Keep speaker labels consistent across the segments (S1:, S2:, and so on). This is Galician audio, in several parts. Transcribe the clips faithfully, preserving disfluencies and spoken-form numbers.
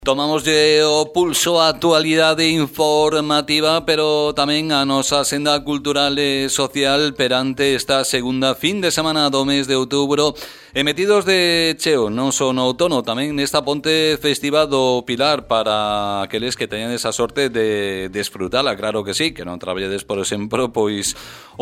S1: Tomamos o pulso a actualidade informativa, pero tamén a nosa senda cultural e social perante esta segunda fin de semana do mes de outubro, e metidos de cheo, non só no outono, tamén nesta ponte festiva do Pilar, para aqueles que teñan esa sorte de desfrutala, claro que sí, que non traballedes, por exemplo, pois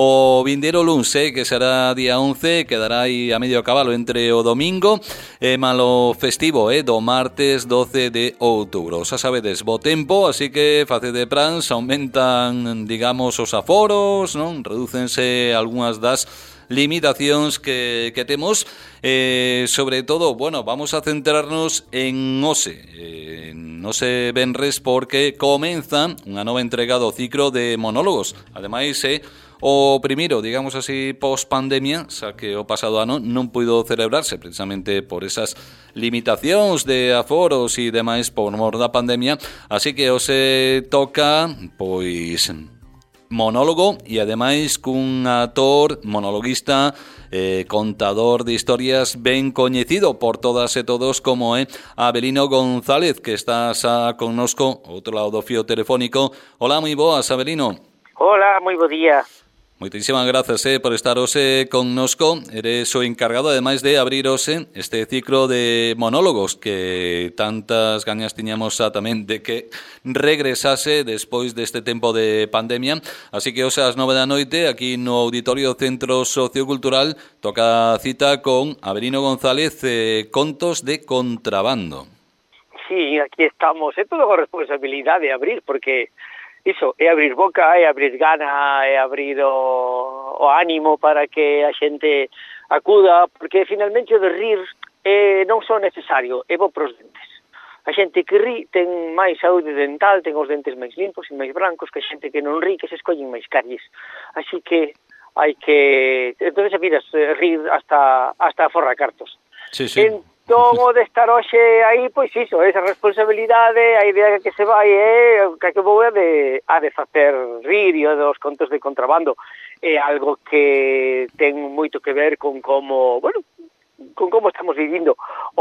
S1: o vindeiro luns, eh, que será día once, quedará aí a medio cabalo entre o domingo e malo festivo, eh, do martes doce de outubro. Xa sabedes, bo tempo, así que facede plans, aumentan, digamos, os aforos, non? Redúcense algunhas das limitacións que, que temos, eh, sobre todo, bueno, vamos a centrarnos en Ose, eh, en Ose Benres, porque comeza unha nova entrega do ciclo de monólogos. Ademais, eh, o primeiro, digamos así, post-pandemia, xa que o pasado ano non puido celebrarse precisamente por esas limitacións de aforos e demais por mor da pandemia, así que Ose toca, pois, monólogo e ademais cun actor, monologuista, eh, contador de historias ben coñecido por todas e todos como é Avelino González, que está xa connosco outro lado do fío telefónico. Hola, moi boas, Avelino.
S2: Hola, moi bo día.
S1: Moitísimas grazas eh, por estar hoxe connosco. Eres o encargado, ademais de abrir hoxe este ciclo de monólogos que tantas gañas tiñamos xa tamén de que regresase despois deste tempo de pandemia. Así que hoxe ás nove da noite, aquí no Auditorio Centro Sociocultural, toca cita con Avelino González, eh, Contos de Contrabando.
S2: Sí, aquí estamos. É todo con responsabilidade de abrir, porque iso, é abrir boca, é abrir gana, é abrir o, o ánimo para que a xente acuda, porque finalmente o de rir eh, non só necesario, é bo pros dentes. A xente que ri ten máis saúde dental, ten os dentes máis limpos e máis brancos, que a xente que non ri, que se escollen máis caries. Así que hai que... Entón, miras, rir hasta, hasta forra cartos.
S1: Sí, sí.
S2: Entón, o de estar hoxe aí, pois iso, esa responsabilidade, a idea que se vai é que que vou a de, a de facer rir e dos contos de contrabando. É algo que ten moito que ver con como, bueno, con como estamos vivindo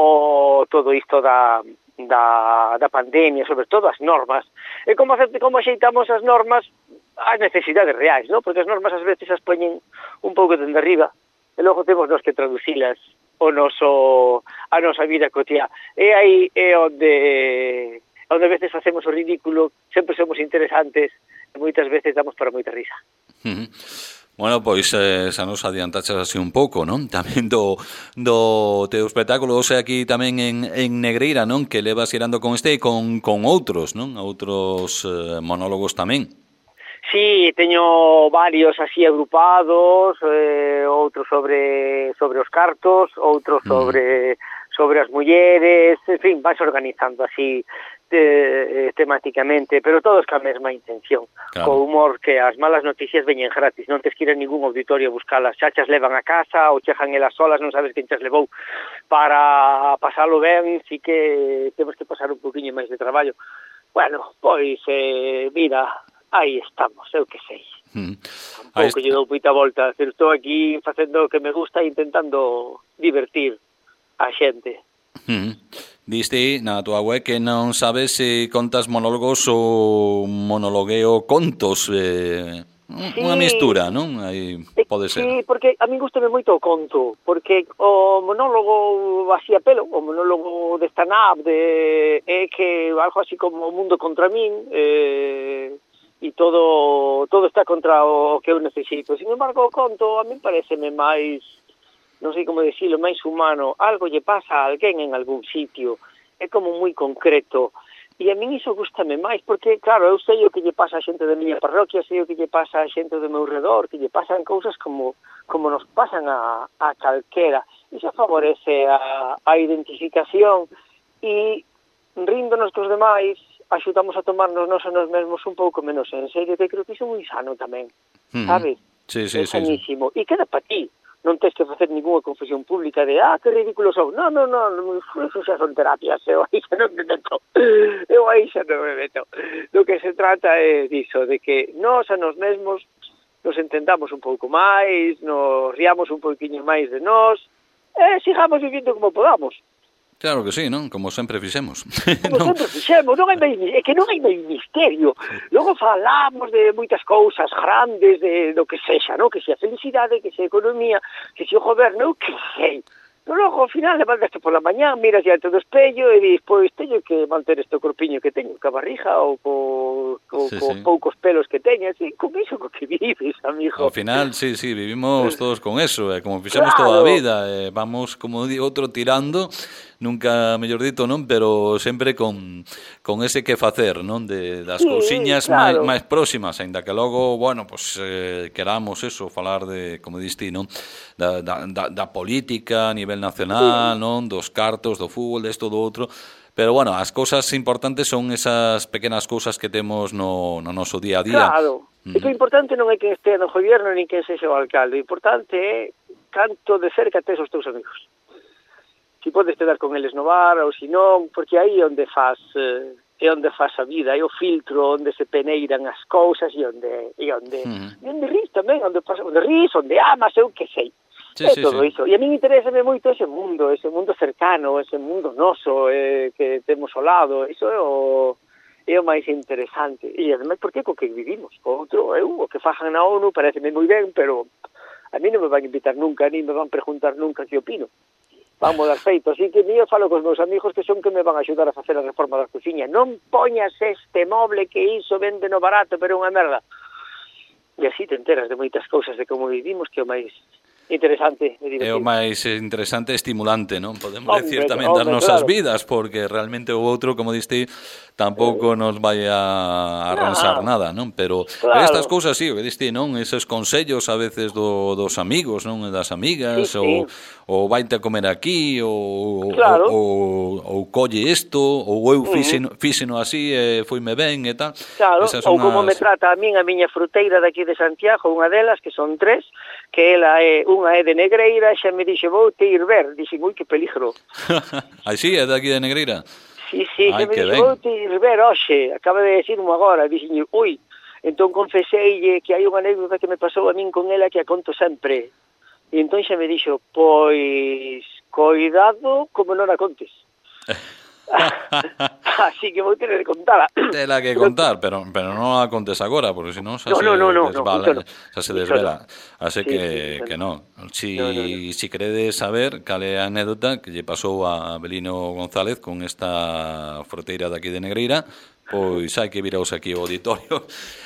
S2: o todo isto da, da, da pandemia, sobre todo as normas. E como, como axeitamos as normas ás necesidades reais, non? Porque as normas ás veces as poñen un pouco dende arriba e logo temos nós que traducilas o noso, a nosa vida cotiá. E aí é onde, onde a veces facemos o ridículo, sempre somos interesantes e moitas veces damos para moita risa.
S1: Uh-huh. Bueno, pois eh, xa nos adiantaches así un pouco, non? Tamén do, do teu espectáculo, o sea, aquí tamén en, en Negreira, non? Que levas irando con este e con, con outros, non? Outros eh, monólogos tamén.
S2: Sí, teño varios así agrupados, eh, outros sobre sobre os cartos, outros sobre mm. sobre as mulleres, en fin, vais organizando así eh, temáticamente, pero todos ca mesma intención, claro. Co humor que as malas noticias veñen gratis, non tes que ir a ningún auditorio a buscalas, xa chas levan a casa ou chejan elas solas, non sabes quen chas levou para pasalo ben, si que temos que pasar un poquinho máis de traballo. Bueno, pois, eh, mira, aí estamos, eu que sei. Mm. Tampouco lle dou moita volta, pero estou aquí facendo o que me gusta e intentando divertir a xente.
S1: Mm. Diste na tua web que non sabes se contas monólogos ou monologueo contos, eh, sí, unha mistura, non? Aí pode ser.
S2: Sí, porque a mí gustame moito o conto, porque o monólogo así a pelo, o monólogo de stand-up, de, é que algo así como o mundo contra min, eh... e todo todo está contra o que eu necesito. Sin embargo, o conto a mí pareceme máis, non sei como decirlo, máis humano. Algo lle pasa a alguén en algún sitio. É como moi concreto. E a mí iso gustame máis, porque, claro, eu sei o que lle pasa a xente da miña parroquia, sei o que lle pasa a xente do meu redor, que lle pasan cousas como como nos pasan a, a calquera. Iso favorece a, a identificación e ríndonos cos demais, axudamos a tomarnos nos a nos mesmos un pouco menos en serio, que creo que iso é moi sano tamén, mm. sabes?
S1: Sí, sí,
S2: é sanísimo. Sí, sí. E queda para ti, non tens que facer ninguna confesión pública de, ah, que ridículo son. Non, non, non, eso xa son terapias, eu aí xa non me meto. Eu aí xa non me meto. Do que se trata é diso, de que nós a nos mesmos nos entendamos un pouco máis, nos riamos un pouquiño máis de nós, e sigamos vivindo como podamos.
S1: Claro que sí, non? Como sempre fixemos.
S2: Como non? sempre fixemos, non hai máis, é que non hai máis misterio. Logo falamos de moitas cousas grandes, de do que sexa, non? Que sea felicidade, que sea economía, que sea o goberno, que sei. Pero logo, ao final, levantaste pola mañá, miras diante do espello e dis, pois, teño que manter este corpiño que teño, ca barriga ou co, co, sí, co sí. poucos pelos que teñas, e con iso co que vives, amigo.
S1: Ao final, sí, sí, vivimos todos con eso, eh, como fixemos claro. toda a vida, eh, vamos, como di outro, tirando, nunca mellor dito, non? Pero sempre con, con ese que facer, non? De, das sí, cousiñas claro. máis, máis próximas, ainda que logo, bueno, pues, eh, queramos eso, falar de, como diste, non? Da, da, da, da política a nivel nacional, sí. non? Dos cartos, do fútbol, desto, do outro. Pero, bueno, as cousas importantes son esas pequenas cousas que temos no, no noso día a día.
S2: Claro. Mm. E o importante non é que este no goberno nin que sexa o alcalde. O importante é canto de cerca tes os teus amigos. Si podes quedar con eles no bar ou si non, porque aí é onde faz eh, é onde faz a vida, é o filtro onde se peneiran as cousas e onde e onde, mm. e onde ris tamén, onde faz, onde ris, onde amas, eu que sei. Sí, é sí, todo sí. Iso. E a mí interésame moito ese mundo, ese mundo cercano, ese mundo noso eh, que temos ao lado, iso é o é o máis interesante. E ademais, porque é co que vivimos. O outro, eu, o que fajan na ONU pareceme moi ben, pero a mí non me van invitar nunca, ni me van preguntar nunca que opino. Vamos dar feito, así que eu falo cos meus amigos que son que me van a axudar a facer a reforma da cociña. Non poñas este moble que iso vende no barato, pero é unha merda. E así te enteras de moitas cousas de como vivimos, que é o máis interesante.
S1: É o máis interesante e estimulante, non? Podemos hombre, decir tamén hombre, das nosas claro. vidas, porque realmente o outro, como diste, tampouco nos vai a arranxar nah. nada, non? Pero, claro. pero estas cousas, sí, o que diste, non? Eses consellos a veces do, dos amigos, non? Das amigas, sí, ou, sí. ou vaite a comer aquí, ou, claro. ou, ou, ou colle isto, ou eu fixeno, uh-huh. fixeno así, e foime ben, e tal.
S2: Claro, ou como as... me trata a min a miña fruteira daqui de Santiago, unha delas, que son tres, que ela é unha é de Negreira, xa me dixe, vou te ir ver, dixen, ui, que peligro.
S1: Así, é daqui de Negreira?
S2: Sí, sí, xa me dixe, vou te ir ver, oxe, acaba de decirmo agora, dixen, ui, entón confeseille que hai unha anécdota que me pasou a min con ela que a conto sempre, e entón xa me dixo, pois, coidado como non a contes. Así que vou ter de contala.
S1: Tela que contar, pero pero non a contes agora, porque senón xa no, se no, no, no, desvala, no, xa se desvela. Así sí, que sí, que non. Si no, no, no. si queredes saber cal é a anécdota que lle pasou a Belino González con esta froteira daqui de Negreira, pois hai que viraos aquí ao auditorio.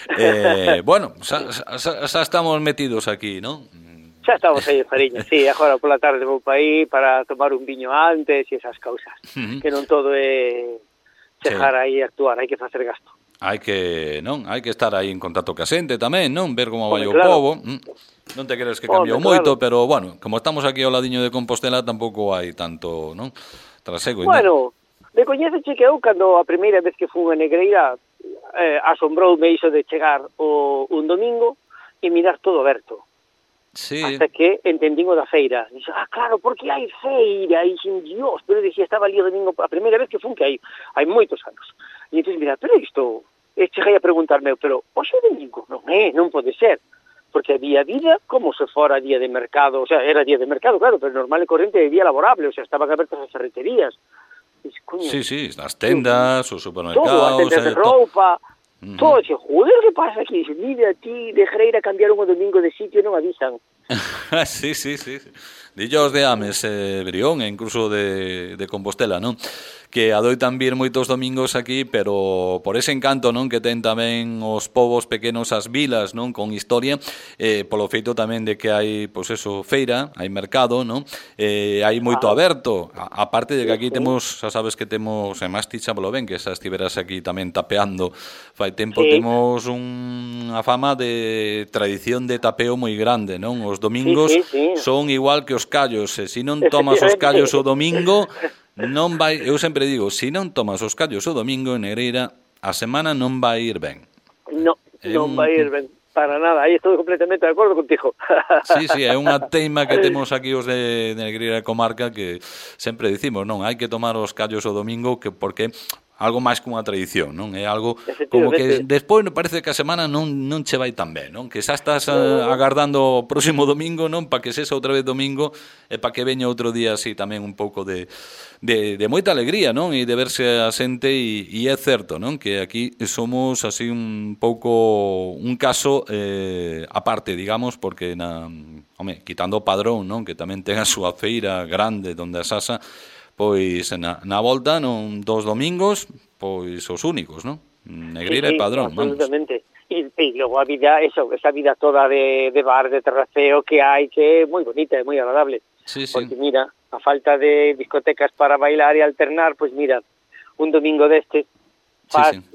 S1: Eh, bueno, xa, xa, xa estamos metidos aquí, non?
S2: Xa estamos aí, Fariña, sí, agora pola tarde vou para aí para tomar un viño antes e esas cousas, uh-huh. que non todo é chegar sí. aí a actuar, hai que facer gasto.
S1: Hai que, non, hai que estar aí en contacto ca xente tamén, non, ver como vai o claro. pobo. Non te crees que cambiou Hombre, moito, claro. pero bueno, como estamos aquí ao ladiño de Compostela, tampouco hai tanto, non, trasego.
S2: Bueno, me coñeces que eu cando a primeira vez que fui a Negreira eh, asombroume iso de chegar o, un domingo e mirar todo aberto. Sí. Hasta que entendín o da feira. Dixe, ah, claro, porque hai feira, e sin Dios, pero dixía, estaba ali o domingo, a primeira vez que fun, que hai, hai moitos anos. E entón, mira, pero isto, e cheguei a preguntarme, pero, hoxe é domingo? Non é, non pode ser, porque había vida como se fora día de mercado, o sea, era día de mercado, claro, pero normal e corrente de día laborable, o sea, estaban abertas as ferreterías.
S1: Dixe, coño, sí, sí, as tendas, os supermercados...
S2: Todo, as tendas de roupa... Uh-huh. Todo, dixe, joder, que pasa aquí? Dixe, mira, ti de Greira cambiaron o domingo de sitio e non avisan.
S1: sí, sí, sí. Dillos de Ames, eh, Brión e incluso de, de Compostela, non? Que adoitan vir moitos domingos aquí, pero por ese encanto, non, que ten tamén os povos pequenos, as vilas, non, con historia, eh, polo feito tamén de que hai, pois eso, feira, hai mercado, non? Eh, hai moito aberto, a, aparte de que aquí temos, xa sabes que temos, e máis ti xa polo ben, que xa estiveras aquí tamén tapeando, fai tempo sí. temos unha fama de tradición de tapeo moi grande, non? Os domingos sí, sí, sí. son igual que os callos, e se non tomas os callos o domingo... Non vai, eu sempre digo, se non tomas os callos o domingo en Negreira, a semana non vai ir ben.
S2: No, é non un... vai ir ben, para nada, aí estou completamente de acordo contigo.
S1: Sí, sí, é unha teima que temos aquí os de, de Negreira e comarca que sempre dicimos, non, hai que tomar os callos o domingo que porque algo máis que unha tradición, non? É algo como que despois parece que a semana non non che vai tan ben, non? Que xa estás uh, agardando o próximo domingo, non? Para que sexa outra vez domingo e para que veña outro día así tamén un pouco de, de, de moita alegría, non? E de verse a xente e, e é certo, non? Que aquí somos así un pouco un caso eh, aparte, digamos, porque na, home, quitando o Padrón, non? Que tamén ten a súa feira grande donde a Sasa, pois na, na volta non dos domingos, pois os únicos, non? Negreira sí, sí, e Padrón,
S2: absolutamente. Vamos. E, e logo a vida, eso, esa vida toda de, de bar, de terraceo que hai, que é moi bonita, é moi agradable.
S1: Sí, sí.
S2: Porque mira, a falta de discotecas para bailar e alternar, pois mira, un domingo deste faz sí, sí.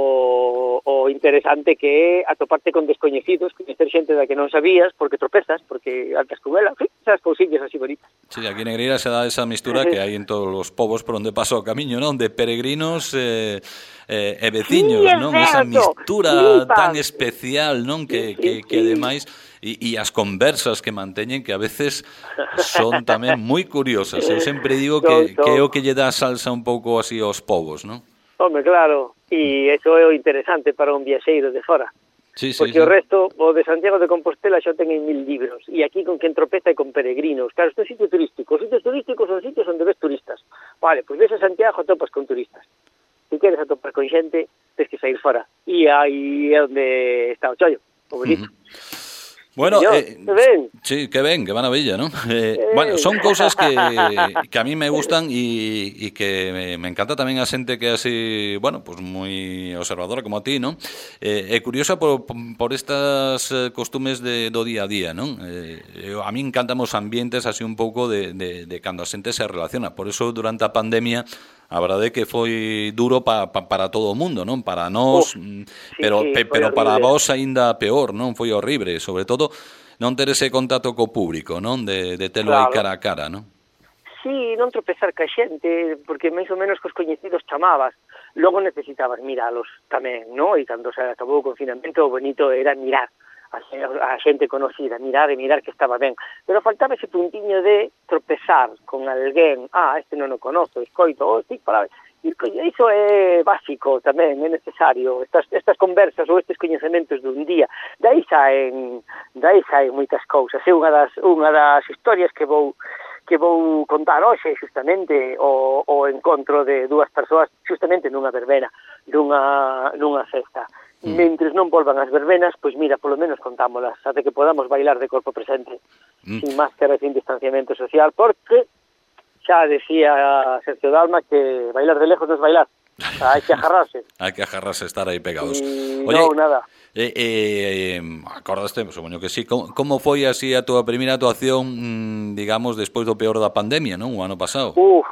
S2: o, o interesante que é atoparte con descoñecidos, coñecer xente da que non sabías, porque tropezas, porque altas con ela, esas cousillas así bonitas.
S1: Sí, aquí en Negreira se dá esa mistura que hai en todos os povos por onde pasa o camiño, non? De peregrinos eh, eh, e veciños, sí, non? Esa mistura sí, tan especial, non? Que, que, que ademais, e, e as conversas que manteñen que a veces son tamén moi curiosas. Eu sempre digo que, que é o que lle dá salsa un pouco así aos povos, non?
S2: Home, claro, e iso é o interesante para un viaxeiro de fora.
S1: Sí, sí,
S2: porque
S1: sí.
S2: O resto, o de Santiago de Compostela xa ten en mil libros, e aquí con quen tropeza e con peregrinos. Claro, isto é sitio turístico. Os sitios turísticos son sitios onde ves turistas. Vale, pois ves a Santiago, topas con turistas. Se queres atopar con xente, tens que sair fora. E aí é onde está o chollo, o bonito. Uh-huh.
S1: Bueno,
S2: Yo,
S1: eh,
S2: que ben.
S1: Sí, que ben, que maravilla, ¿no? Eh, eh. Bueno, son cousas que, que a mí me gustan e, e que me, me encanta tamén a xente que é así, bueno, pues moi observadora como a ti, ¿no? Eh, é curiosa por, por estas costumes de, do día a día, ¿no? Eh, a mí encantan os ambientes así un pouco de, de, de cando a xente se relaciona. Por eso, durante a pandemia, a verdade que foi duro pa, pa, para todo o mundo, non? Para nós, oh, sí, pero sí, pe, pero para vos aínda peor, non? Foi horrible, sobre todo non ter ese contacto co público, non? De, de telo claro. Aí cara a cara, non?
S2: Sí, non tropezar ca xente, porque máis ou menos cos coñecidos chamabas, logo necesitabas miralos tamén, non? E cando se acabou o confinamento, o bonito era mirar a xente conocida, mirar e mirar que estaba ben. Pero faltaba ese puntiño de tropezar con alguén, ah, este non o conozo, escoito, oh, sí, para... E iso é básico tamén, é necesario, estas, estas conversas ou estes coñecementos dun día, dai saen, dai saen moitas cousas. É unha das, unha das historias que vou que vou contar hoxe, justamente, o, o encontro de dúas persoas, justamente nunha verbena, nunha, nunha festa. Mm. Mentres non volvan as verbenas, pois mira, polo menos contámolas, até que podamos bailar de corpo presente, mm. sin máscara, sin distanciamento social, porque xa decía Sergio Dalma que bailar de lejos non es bailar, hai que agarrarse.
S1: Hai que agarrarse, estar aí pegados.
S2: Y Oye, no, nada.
S1: Eh, eh, acordaste, supoño que sí, como, como foi así a túa primeira actuación, digamos, despois do peor da pandemia, non? O ano pasado.
S2: Uf,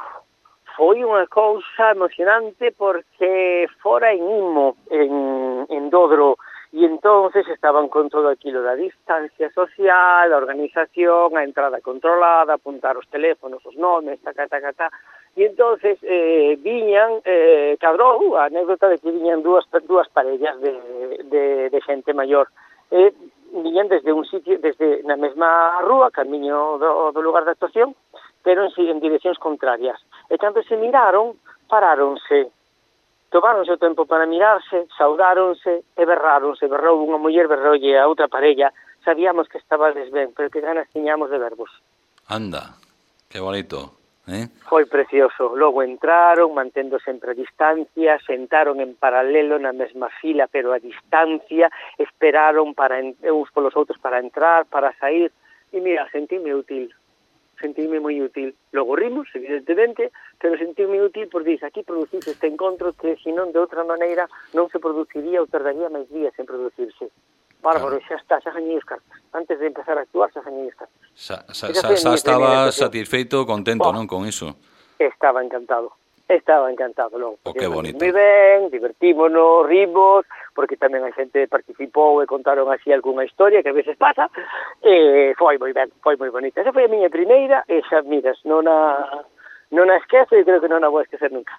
S2: foi unha cousa emocionante porque fora en Imo, en, en Dodro, e entonces estaban con todo aquilo da distancia social, a organización, a entrada controlada, apuntar os teléfonos, os nomes, taca, taca, taca, e entonces eh, viñan, eh, cadrou a anécdota de que viñan dúas, dúas parellas de, de, de xente maior, eh, viñan desde un sitio, desde na mesma rúa, camiño do, do lugar de actuación, pero en, en direccións contrarias. E cando se miraron, paráronse, tomaronse o tempo para mirarse, saudáronse e berráronse. Berrou unha muller, berroulle a outra parella. Sabíamos que estabades ben, pero que ganas tiñamos de vervos.
S1: Anda, que bonito, eh? Foi
S2: precioso. Logo entraron, mantendo sempre a distancia, sentaron en paralelo na mesma fila, pero a distancia, esperaron para uns polos outros para entrar, para sair. E mira, sentíme útil. Sentíme moi útil. Logo rimos, evidentemente, pero sentíme útil porque dice, aquí producirse este encontro que, se non de outra maneira, non se produciría ou tardaría máis días en producirse. Bárbaro, claro. Xa está, xa gañei os cartas. Antes de empezar a actuar, xa gañei os cartas.
S1: Xa, xa, xa, xa estaba satisfeito, contento, oh, non, con iso?
S2: Estaba encantado. Estaba encantado, logo.
S1: Oh, que bonito.
S2: Moi ben, divertímonos, rimos, porque tamén a xente participou e contaron así algunha historia que a veces pasa, e foi moi ben, foi moi bonita. Esa foi a miña primeira, e xa, miras, non a, non a esquezo e creo que non a vou esquecer nunca.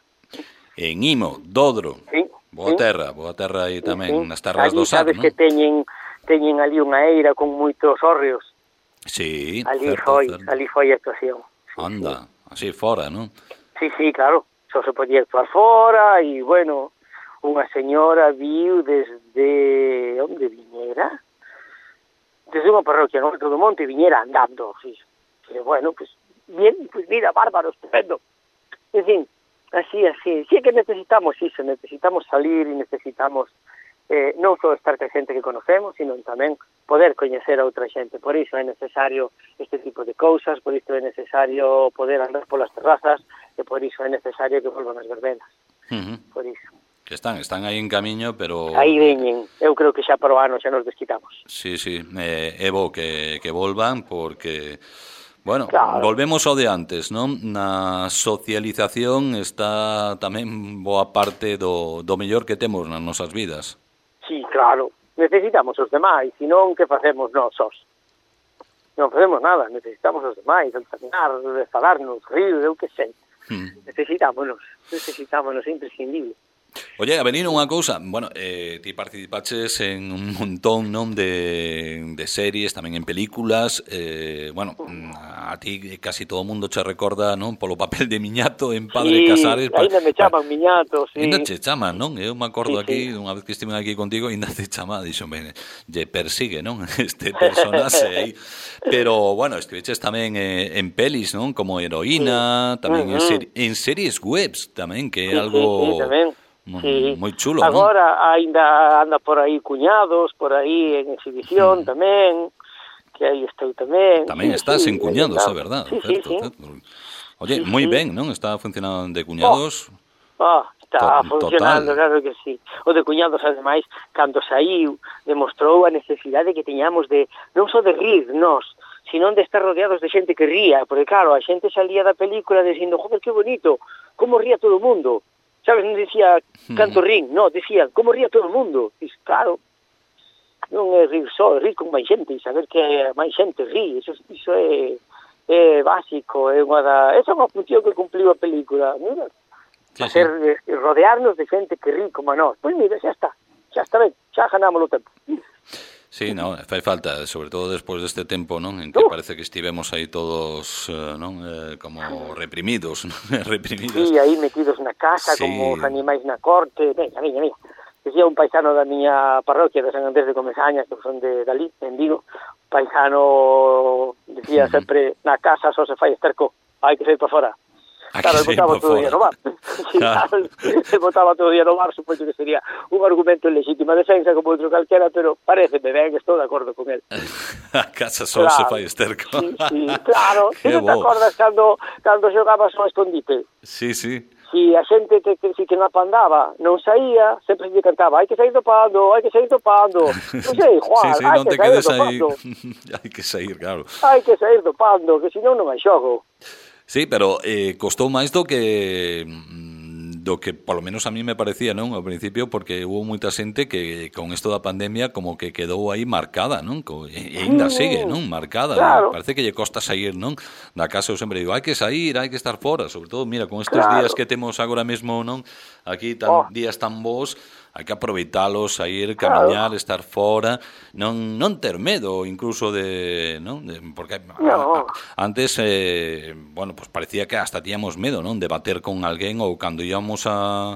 S1: En Imo, Dodro,
S2: sí,
S1: boa
S2: sí.
S1: terra, boa terra aí tamén,
S2: sí,
S1: nas terras
S2: do
S1: Sar,
S2: sabes
S1: non?
S2: Que teñen, teñen ali unha eira con moitos hórreos.
S1: Sí,
S2: ali
S1: certo,
S2: foi,
S1: certo.
S2: ali foi a actuación.
S1: Sí, anda, sí. Así fora, non?
S2: Sí, sí, claro. só se podía actuar fora, e, bueno, unha señora viu desde... onde viñera? Desde unha parroquia no Alto do Monte, viñera andando, sí. E, bueno, pues, bien, pues mira, bárbaro, estupendo. En fin, así, así. Sí que necesitamos iso, necesitamos salir e necesitamos eh, non só estar con xente que conocemos, sino tamén poder coñecer a outra xente. Por iso é necesario este tipo de cousas, por iso é necesario poder andar polas terrazas, e por iso é necesario que volvan as verbenas.
S1: Uh-huh.
S2: Por iso.
S1: Que están, están aí en camiño, pero...
S2: Aí veñen, eu creo que xa para o ano xa nos desquitamos.
S1: Sí, sí, eh, é bo que, que volvan, porque... Bueno,
S2: claro.
S1: Volvemos ao de antes, non? Na socialización está tamén boa parte do, do mellor que temos nas nosas vidas.
S2: Sí, claro. Necesitamos os demais, senón que facemos nós sós? Non facemos nada, necesitamos os demais, caminar, falarnos, rir, eu que sei. Hmm. Necesitámonos, necesitámonos, é imprescindible.
S1: Oye, a venir unha cousa, bueno, eh, ti participaches en un montón, non, de, de series, tamén en películas, eh, bueno, a ti casi todo o mundo che recorda, non, polo papel de Miñato en Padre
S2: sí,
S1: Casares.
S2: Sí, ainda me chaman Miñato, sí.
S1: Ainda che chaman, non? Eu me acordo sí, aquí, sí. Unha vez que estive aquí contigo, ainda te chama, dixo, ben, lle persigue, non, este personaxe aí. Pero, bueno, estiveches tamén eh, en pelis, non, como heroína, sí. tamén uh-huh. en, ser, en series webs, tamén, que é sí, algo...
S2: Sí, sí, tamén. Sí.
S1: Moi chulo,
S2: agora
S1: non?
S2: Ainda anda por aí Cuñados, por aí en exhibición mm. tamén, que aí estou tamén.
S1: Tamén
S2: sí,
S1: estás
S2: sí,
S1: en Cuñados, é verdad,
S2: sí,
S1: certo,
S2: sí,
S1: certo. Oye,
S2: sí,
S1: moi
S2: sí.
S1: ben, non? Está funcionando de Cuñados.
S2: Oh, oh está
S1: to-
S2: funcionando,
S1: total.
S2: claro que sí. O de Cuñados, ademais, cando saiu, demostrou a necesidade que teñamos de, non só de rir nós, sino de estar rodeados de xente que ría, porque claro, a xente salía da película dicindo, joder, que bonito, como ría todo o mundo. Sabes, non dicía canto rin, non, dicía como ría todo o mundo. Diz, claro, non é rir só, é rir con máis xente e saber que máis xente rí, iso, iso é, é básico, é unha da... Esa é unha función que cumpliu a película, mira, sí, hacer, sí. rodearnos de xente que rí como a nós. Pois mira, xa está, xa está ben, xa ganamos o tempo.
S1: Sí, no, fai falta, sobre todo despois deste tempo, non, en que uh. parece que estivemos aí todos, uh, non, eh, como reprimidos, non? reprimidos.
S2: Sí, aí metidos na casa, sí. como os animais na corte. Veña, veña, veña. Decía un paisano da miña parroquia de San Andrés de Comesaña, que son de Dalí, en Vigo, paisano decía uh-huh. sempre, na casa só se fai esterco, hai que sair para fora.
S1: Aquí
S2: claro, ele botaba todo o día no bar. Sí, claro. Se botaba todo o día no bar, supoño que sería un argumento en legítima defensa como outro calquera, pero pareceme ben, estou de acordo con él.
S1: A casa só claro. se fai esterco.
S2: Sí, sí, claro. Si non te acordas cando, cando xogabas ao escondite?
S1: Sí, sí.
S2: Si a xente que, que, si que na pandaba non saía, sempre se cantaba, hai que sair do pando, hai que sair do pando. Non sei, Juan,
S1: sí, sí,
S2: hai
S1: non
S2: que
S1: te
S2: sair
S1: quedes
S2: do
S1: aí.
S2: pando.
S1: Hai que sair, claro.
S2: Hai que sair do pando, que senón non hai xogo.
S1: Sí, pero eh, costou máis do que do que polo menos a mí me parecía, non, ao principio, porque hubo moita xente que con isto da pandemia como que quedou aí marcada, non? E ainda sigue, non? Marcada.
S2: Claro.
S1: Parece que lle costa sair, non? Da casa eu sempre digo, hai que sair, hai que estar fora, sobre todo, mira, con estes
S2: claro.
S1: días que temos agora mesmo, non? Aquí tan oh. días tan bons, hai que aproveitalos, sair, camiñar, claro. estar fora, non non ter medo incluso de, non? De, porque
S2: no.
S1: a, a, antes eh, bueno, pues parecía que hasta tiñamos medo, non? De bater con alguén ou cando íamos a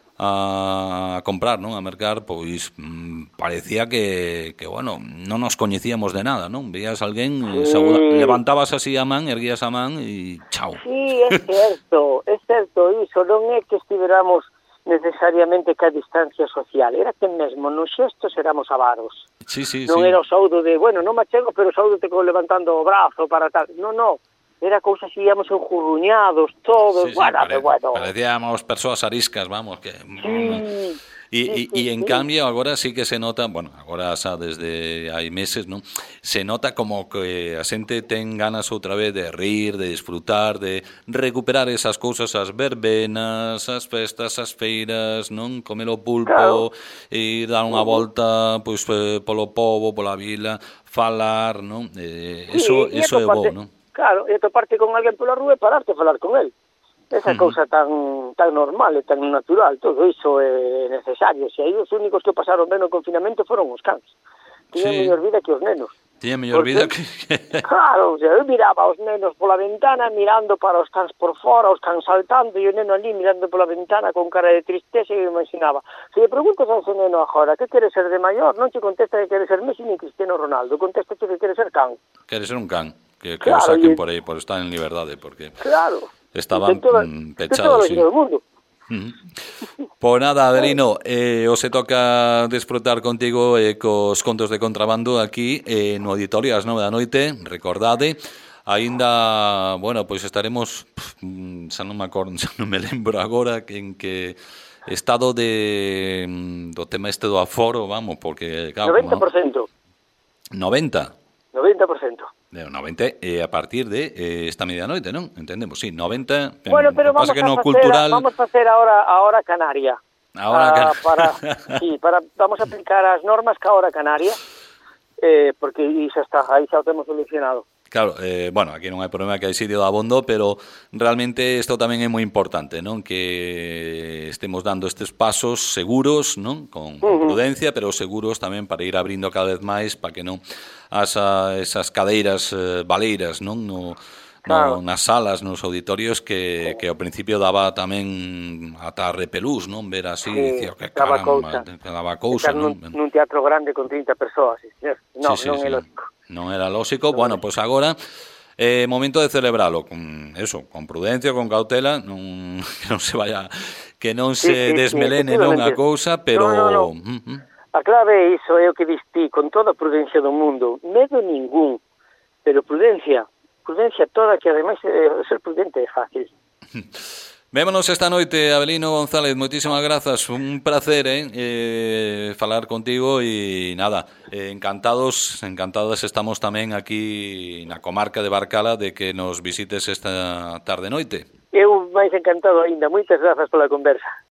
S1: a comprar, non? A mercar, pois mmm, parecía que, que, bueno, non nos coñecíamos de nada, non? Veías alguén, sí. segura, levantabas así a man, erguías a man e chao.
S2: Sí, é certo, é certo iso, non é que estiveramos necesariamente que a distancia social, era que mesmo nos xestos éramos avaros.
S1: Sí, sí,
S2: non
S1: sí.
S2: era o saudo de, bueno, non me chego, pero saudo-te levantando o brazo para tal. Non, non. Era cousa así, íamos enjurruñados todos,
S1: sí, sí,
S2: bueno,
S1: pare,
S2: bueno.
S1: Parecíamos persoas ariscas, vamos, que...
S2: Sí.
S1: E,
S2: sí,
S1: e,
S2: sí,
S1: e en
S2: sí.
S1: cambio agora sí que se nota, bueno, agora xa desde hai meses, non? Se nota como que a xente ten ganas outra vez de rir, de disfrutar, de recuperar esas cousas, as verbenas, as festas, as feiras, non? Comer o pulpo, claro. E dar unha volta pois polo pobo, pola vila, falar, non? Eh, eso
S2: sí,
S1: eso é bo, non?
S2: Claro, e toparte con alguén pola rúa e pararte a falar con él. Esa uh-huh. cousa tan tan normal e tan natural, todo iso é necesario. Se aí os únicos que pasaron ben no confinamento foron os cans. Tiñan sí. mellor vida que os nenos.
S1: Tiña mellor vida que...
S2: Claro, o sea, eu miraba os nenos pola ventana mirando para os cans por fora, os cans saltando, e o neno ali mirando pola ventana con cara de tristeza, e eu imaginaba, se lle preguntas a ese neno agora que quere ser de maior, non che contesta que quere ser Messi ni Cristiano Ronaldo, contesta que quere ser can.
S1: Quere ser un can, que, que
S2: claro,
S1: o saquen
S2: y...
S1: por aí, por estar en liberdade, porque
S2: claro,
S1: estaban
S2: toda,
S1: mm, pechados, sí.
S2: Do mundo.
S1: Uh-huh. Pois nada, Avelino, eh, o se toca desfrutar contigo eh, cos contos de contrabando aquí eh, no auditorio ás nove da noite, recordade. Aínda, bueno, pois estaremos, pff, xa non me acordo, xa non me lembro agora que en que estado de do tema este do aforo, vamos, porque claro,
S2: noventa por ciento.
S1: noventa.
S2: noventa por ciento.
S1: De noventa eh, a partir de eh, esta medianoite, non? Entendemos, sí, noventa.
S2: Bueno, pero vamos a,
S1: que no
S2: facer,
S1: cultural...
S2: vamos a facer ahora a hora canaria.
S1: Ahora
S2: ah, para, sí, para vamos a aplicar as normas que a hora canaria, eh, porque xa está, aí xa o temos solucionado.
S1: Claro, eh, bueno, aquí non hai problema que hai sitio de abondo, pero realmente isto tamén é moi importante, non? Que estemos dando estes pasos seguros, non? Con, con uh-huh. prudencia, pero seguros tamén para ir abrindo cada vez máis, para que non asa esas cadeiras eh, baleiras, non? No, no, nas salas, nos auditorios que, que ao principio daba tamén ata repelús, non? Ver así, sí, dicía, que caramba, daba cousa, non?
S2: Nun, nun teatro grande con trinta persoas, sí, non,
S1: sí, sí,
S2: non
S1: sí.
S2: é lógico.
S1: Non era lógico, bueno, pois pues agora é eh, momento de celebralo con eso, con prudencia, con cautela, non que non se vaya, que non se sí, sí, desmelene sí, non a cousa, pero
S2: no, no, no. Uh -huh. A clave é iso, é o que diste, con toda a prudencia do mundo, medo ningún, pero prudencia, prudencia toda, que ademais eh, ser prudente é fácil.
S1: Vémonos esta noite, Avelino González, moitísimas grazas, un placer eh, eh, falar contigo e nada, eh, encantados, encantadas estamos tamén aquí na comarca de Barcala de que nos visites esta tarde noite.
S2: Eu máis encantado aínda, moitas grazas pola conversa.